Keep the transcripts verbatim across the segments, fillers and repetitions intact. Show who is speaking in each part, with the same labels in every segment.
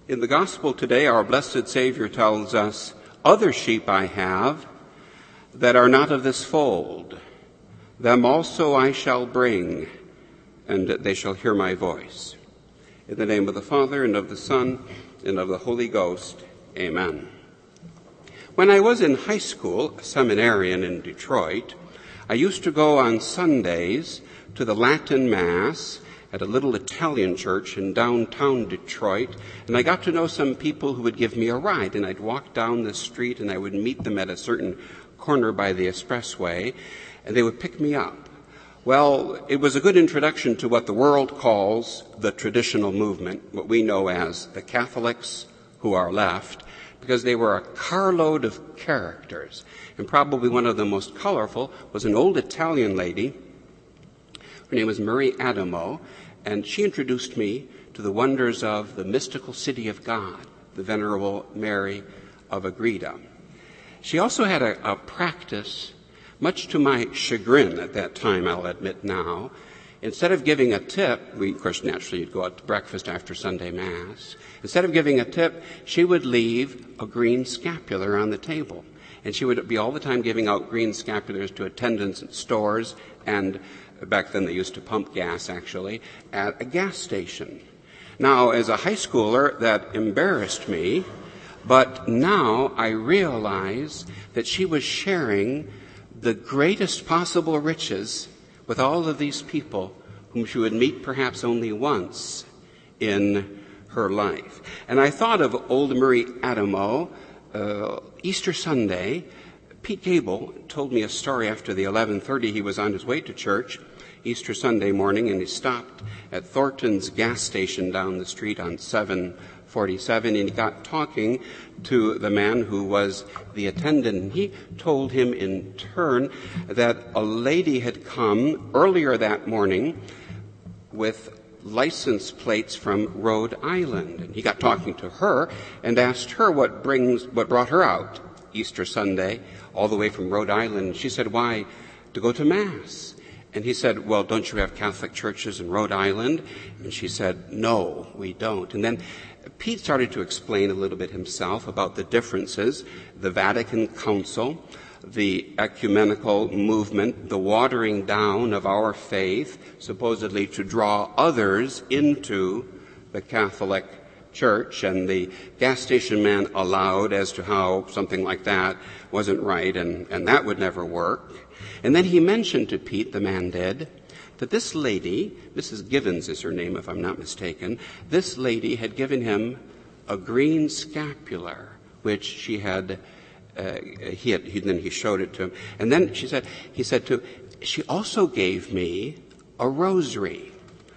Speaker 1: In the gospel today, our blessed Savior tells us, "Other sheep I have that are not of this fold. Them also I shall bring, and they shall hear my voice." In the name of the Father, and of the Son, and of the Holy Ghost, amen. When I was in high school, a seminarian in Detroit, I used to go on Sundays to the Latin Mass at a little Italian church in downtown Detroit, and I got to know some people who would give me a ride, and I'd walk down the street and I would meet them at a certain corner by the expressway, and they would pick me up. Well, it was a good introduction to what the world calls the traditional movement, what we know as the Catholics who are left, because they were a carload of characters, and probably one of the most colorful was an old Italian lady. Her name was Marie Adamo, and she introduced me to the wonders of the mystical city of God, the Venerable Mary of Agreda. She also had a, a practice, much to my chagrin at that time, I'll admit now. Instead of giving a tip, we, of course, naturally you'd go out to breakfast after Sunday Mass. Instead of giving a tip, she would leave a green scapular on the table. And she would be all the time giving out green scapulars to attendants at stores, and back then they used to pump gas, actually, at a gas station. Now, as a high schooler, that embarrassed me, but now I realize that she was sharing the greatest possible riches with all of these people whom she would meet perhaps only once in her life. And I thought of old Marie Adamo. Uh, Easter Sunday, Pete Gable told me a story after the eleven thirty. He was on his way to church Easter Sunday morning, and he stopped at Thornton's gas station down the street on seven forty-seven, and he got talking to the man who was the attendant. And he told him in turn that a lady had come earlier that morning with license plates from Rhode Island. And he got talking to her and asked her what brings, what brought her out Easter Sunday all the way from Rhode Island. She said, "Why, to go to Mass." And he said, "Well, don't you have Catholic churches in Rhode Island?" And she said, "No, we don't." And then Pete started to explain a little bit himself about the differences, the Vatican Council, the ecumenical movement, the watering down of our faith, supposedly to draw others into the Catholic Church, and the gas station man allowed as to how something like that wasn't right, and, and that would never work. And then he mentioned to Pete, the man did, that this lady, Missus Givens is her name if I'm not mistaken, this lady had given him a green scapular, which she had Uh, he had, he, then he showed it to him. And then she said, he said to, she also gave me a rosary.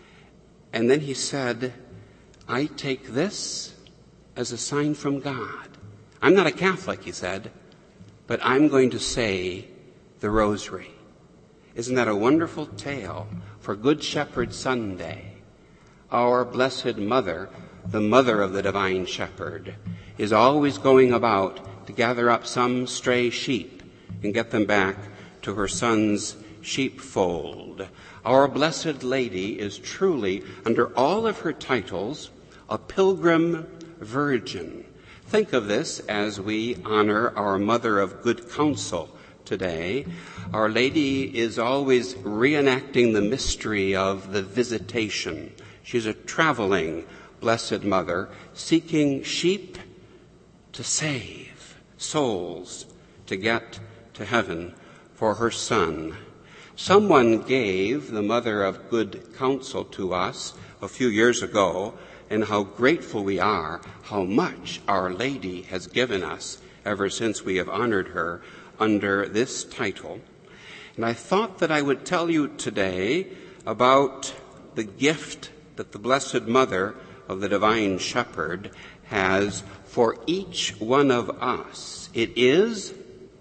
Speaker 1: And then he said, "I take this as a sign from God. I'm not a Catholic," he said, "but I'm going to say the rosary." Isn't that a wonderful tale for Good Shepherd Sunday? Our Blessed Mother, the Mother of the Divine Shepherd, is always going about to gather up some stray sheep and get them back to her Son's sheepfold. Our Blessed Lady is truly, under all of her titles, a pilgrim virgin. Think of this as we honor our Mother of Good Counsel today. Our Lady is always reenacting the mystery of the visitation. She's a traveling Blessed Mother, seeking sheep to save, souls to get to heaven for her Son. Someone gave the Mother of Good Counsel to us a few years ago, and how grateful we are, how much Our Lady has given us ever since we have honored her under this title. And I thought that I would tell you today about the gift that the Blessed Mother of the Divine Shepherd has for each one of us. It is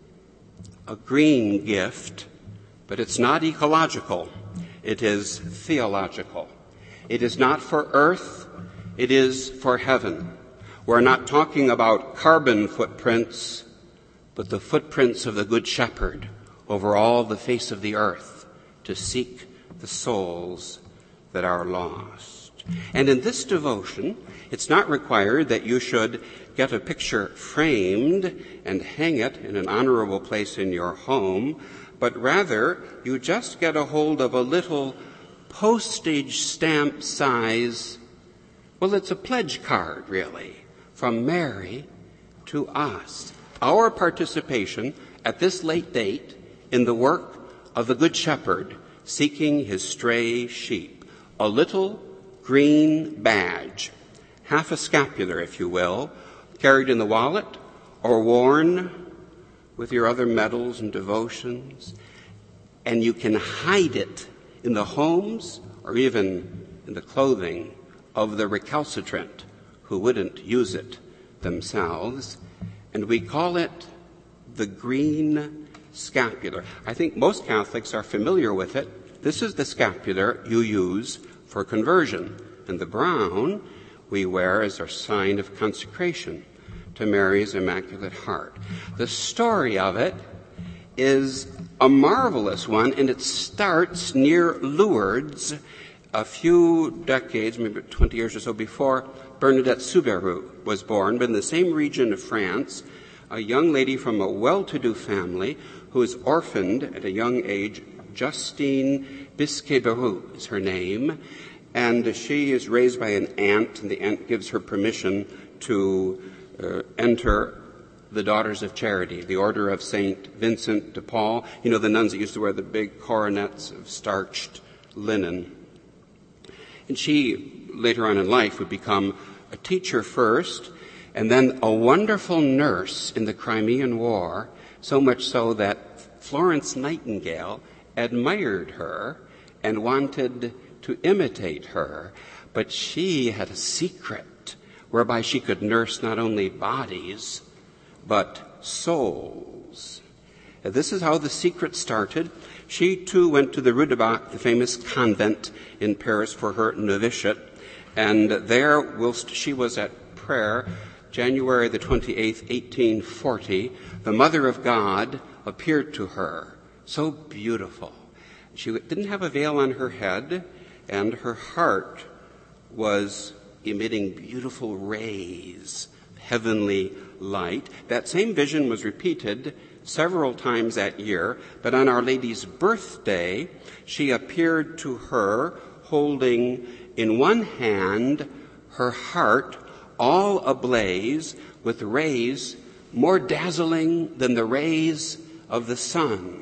Speaker 1: a green gift, but it's not ecological. It is theological. It is not for earth. It is for heaven. We're not talking about carbon footprints, but the footprints of the Good Shepherd over all the face of the earth to seek the souls that are lost. And in this devotion, it's not required that you should get a picture framed and hang it in an honorable place in your home, but rather you just get a hold of a little postage stamp size, well, it's a pledge card, really, from Mary to us. Our participation at this late date in the work of the Good Shepherd seeking his stray sheep. A little green badge, half a scapular, if you will, carried in the wallet or worn with your other medals and devotions, and you can hide it in the homes or even in the clothing of the recalcitrant who wouldn't use it themselves, and we call it the green scapular. I think most Catholics are familiar with it. This is the scapular you use for conversion, and the brown we wear as our sign of consecration to Mary's Immaculate Heart. The story of it is a marvelous one, and it starts near Lourdes a few decades, maybe twenty years or so before Bernadette Soubirous was born, but in the same region of France, a young lady from a well-to-do family who is orphaned at a young age. Justine Bisquet-Beroux is her name, and she is raised by an aunt, and the aunt gives her permission to uh, enter the Daughters of Charity, the Order of Saint Vincent de Paul. You know, the nuns that used to wear the big coronets of starched linen. And she, later on in life, would become a teacher first, and then a wonderful nurse in the Crimean War, so much so that Florence Nightingale admired her and wanted to imitate her, but she had a secret whereby she could nurse not only bodies, but souls. And this is how the secret started. She, too, went to the Rue de Bac, the famous convent in Paris, for her novitiate, and there, whilst she was at prayer, January the twenty-eighth, eighteen forty, the Mother of God appeared to her, so beautiful. She didn't have a veil on her head, and her heart was emitting beautiful rays, heavenly light. That same vision was repeated several times that year, but on Our Lady's birthday, she appeared to her holding in one hand her heart all ablaze with rays more dazzling than the rays of the sun,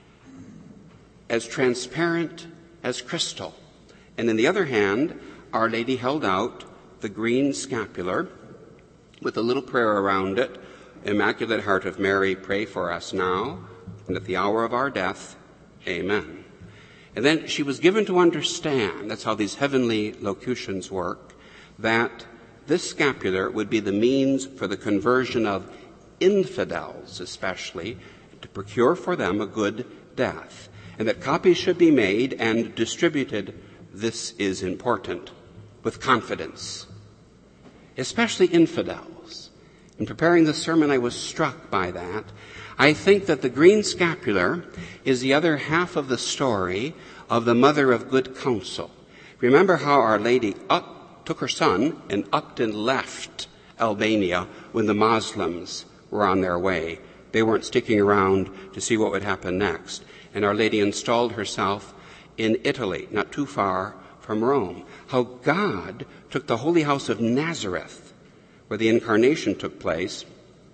Speaker 1: as transparent as crystal. And in the other hand, Our Lady held out the green scapular with a little prayer around it. Immaculate Heart of Mary, pray for us now and at the hour of our death. Amen. And then she was given to understand, that's how these heavenly locutions work, that this scapular would be the means for the conversion of infidels especially, to procure for them a good death, and that copies should be made and distributed, this is important, with confidence, especially infidels. In preparing this sermon, I was struck by that. I think that the green scapular is the other half of the story of the Mother of Good Counsel. Remember how Our Lady up, took her son and upped and left Albania when the Muslims were on their way. They weren't sticking around to see what would happen next. And Our Lady installed herself in Italy, not too far from Rome. How God took the holy house of Nazareth, where the incarnation took place,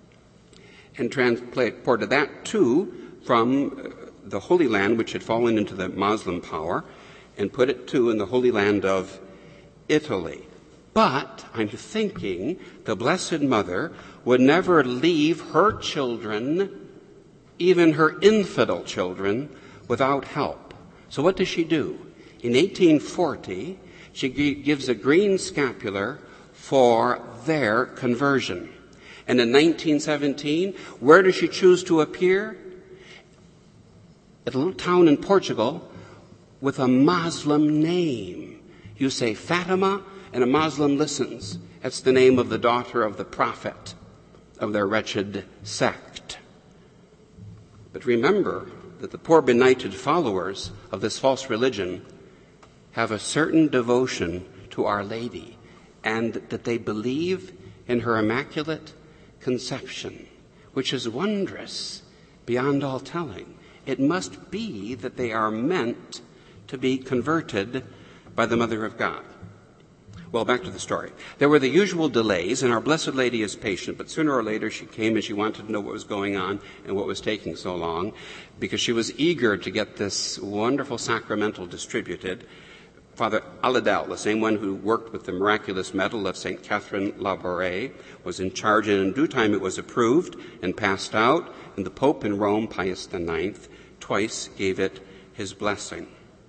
Speaker 1: and transported that too from the Holy Land, which had fallen into the Muslim power, and put it too in the Holy Land of Italy. But I'm thinking the Blessed Mother would never leave her children, even her infidel children, without help. So what does she do? In eighteen forty, she g- gives a green scapular for their conversion. And in nineteen seventeen, where does she choose to appear? At a little town in Portugal with a Muslim name. You say Fatima, and a Muslim listens. That's the name of the daughter of the prophet of their wretched sect. But remember that the poor benighted followers of this false religion have a certain devotion to Our Lady, and that they believe in her Immaculate Conception, which is wondrous beyond all telling. It must be that they are meant to be converted by the Mother of God. Well, back to the story. There were the usual delays, and Our Blessed Lady is patient, but sooner or later she came and she wanted to know what was going on and what was taking so long, because she was eager to get this wonderful sacramental distributed. Father Aladel, the same one who worked with the miraculous medal of Saint Catherine Labouré, was in charge, and in due time it was approved and passed out, and the Pope in Rome, Pius the Ninth, twice gave it his blessing.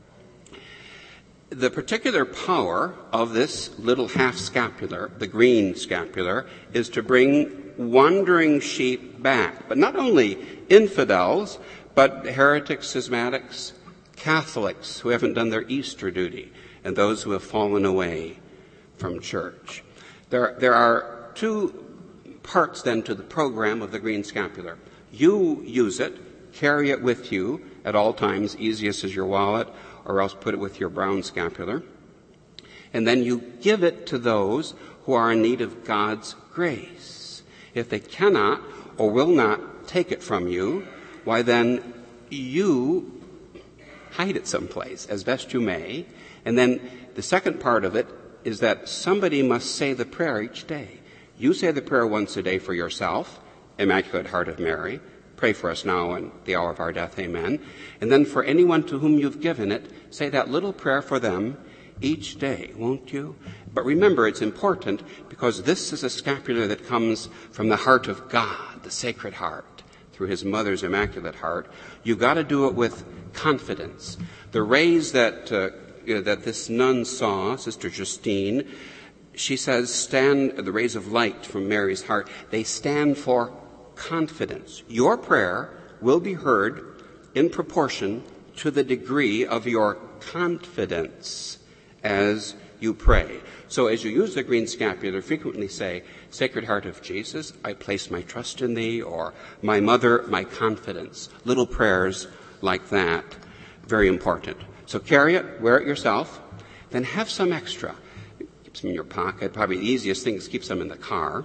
Speaker 1: The particular power of this little half scapular, the green scapular, is to bring wandering sheep back. But not only infidels, but heretics, schismatics, Catholics who haven't done their Easter duty, and those who have fallen away from church. There, there are two parts then to the program of the green scapular. You use it, carry it with you at all times, easiest is your wallet, or else put it with your brown scapular. And then you give it to those who are in need of God's grace. If they cannot or will not take it from you, why then you hide it someplace as best you may. And then the second part of it is that somebody must say the prayer each day. You say the prayer once a day for yourself, Immaculate Heart of Mary. Pray for us now and the hour of our death, amen. And then for anyone to whom you've given it, say that little prayer for them each day, won't you? But remember, it's important because this is a scapular that comes from the heart of God, the Sacred Heart, through his mother's Immaculate Heart. You've got to do it with confidence. The rays that uh, that this nun saw, Sister Justine, she says, stand, the rays of light from Mary's heart, they stand for confidence. Your prayer will be heard in proportion to the degree of your confidence as you pray. So as you use the green scapular, frequently say, Sacred Heart of Jesus, I place my trust in thee, or my mother, my confidence. Little prayers like that, very important. So carry it, wear it yourself, then have some extra. Keep some in your pocket. Probably the easiest thing is keep some in the car.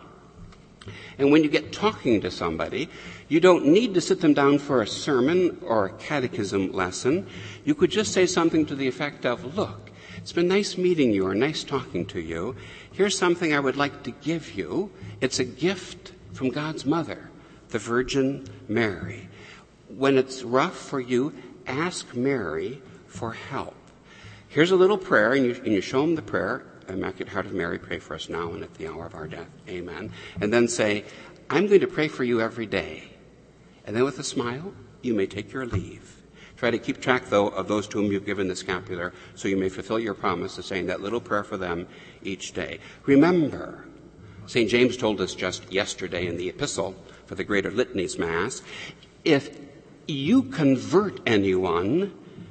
Speaker 1: And when you get talking to somebody, you don't need to sit them down for a sermon or a catechism lesson. You could just say something to the effect of, look, it's been nice meeting you or nice talking to you. Here's something I would like to give you. It's a gift from God's mother, the Virgin Mary. When it's rough for you, ask Mary for help. Here's a little prayer, and you, and you show them the prayer. Immaculate Heart of Mary, pray for us now and at the hour of our death. Amen. And then say, I'm going to pray for you every day. And then with a smile, you may take your leave. Try to keep track, though, of those to whom you've given the scapular, so you may fulfill your promise of saying that little prayer for them each day. Remember, Saint James told us just yesterday in the epistle for the Greater Litanies Mass, if you convert anyone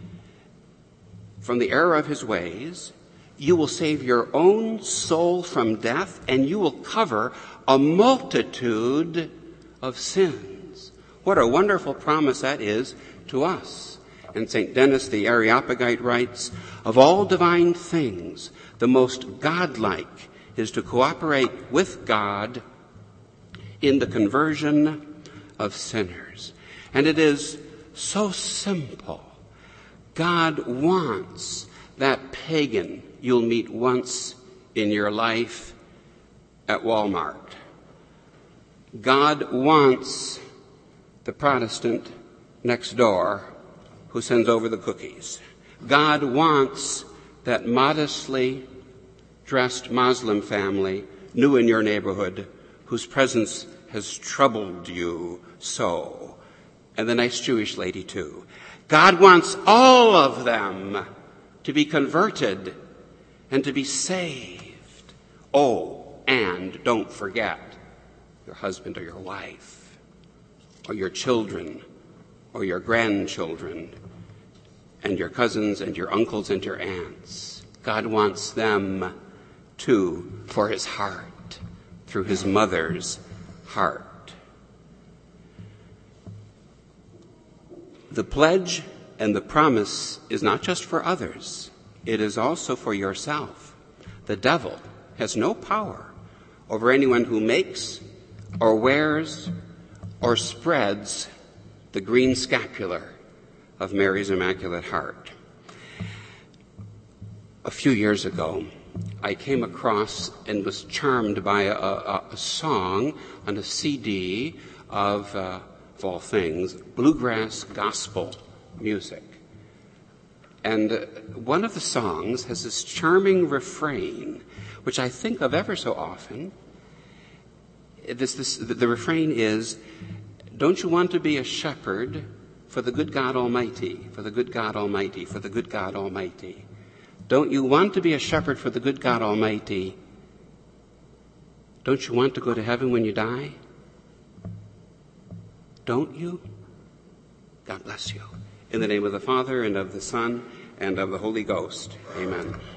Speaker 1: from the error of his ways, you will save your own soul from death, and you will cover a multitude of sins. What a wonderful promise that is to us. And Saint Denis the Areopagite writes, of all divine things, the most godlike is to cooperate with God in the conversion of sinners. And it is so simple. God wants that pagan you'll meet once in your life at Walmart. God wants the Protestant next door who sends over the cookies. God wants that modestly dressed Muslim family new in your neighborhood whose presence has troubled you so. And the nice Jewish lady too. God wants all of them to be converted and to be saved. Oh, and don't forget your husband or your wife or your children or your grandchildren and your cousins and your uncles and your aunts. God wants them too for his heart, through his mother's heart. The pledge and the promise is not just for others. It is also for yourself. The devil has no power over anyone who makes or wears or spreads the green scapular of Mary's Immaculate Heart. A few years ago, I came across and was charmed by a, a, a song on a C D of, uh, of all things, bluegrass gospel music. And uh, one of the songs has this charming refrain, which I think of ever so often. This, this, the, the refrain is, don't you want to be a shepherd for the good God Almighty, for the good God Almighty, for the good God Almighty? Don't you want to be a shepherd for the good God Almighty? Don't you want to go to heaven when you die? Don't you? God bless you. In the name of the Father, and of the Son, and of the Holy Ghost. Amen.